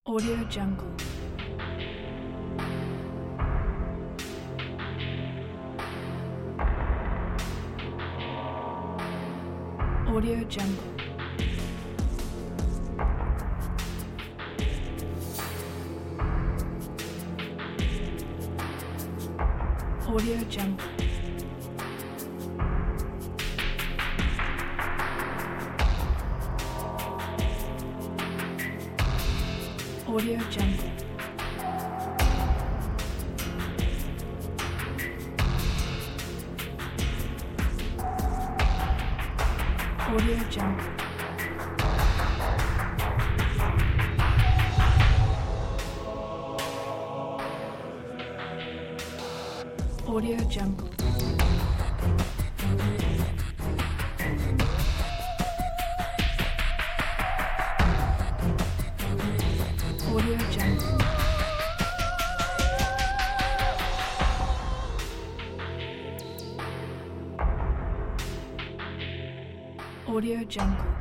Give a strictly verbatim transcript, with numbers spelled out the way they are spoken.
Audio Jungle. Audio Jungle. Audio Jungle. Audio Jungle. Audio Jungle. Audio Jungle. Audio Jungle. Audio Jungle.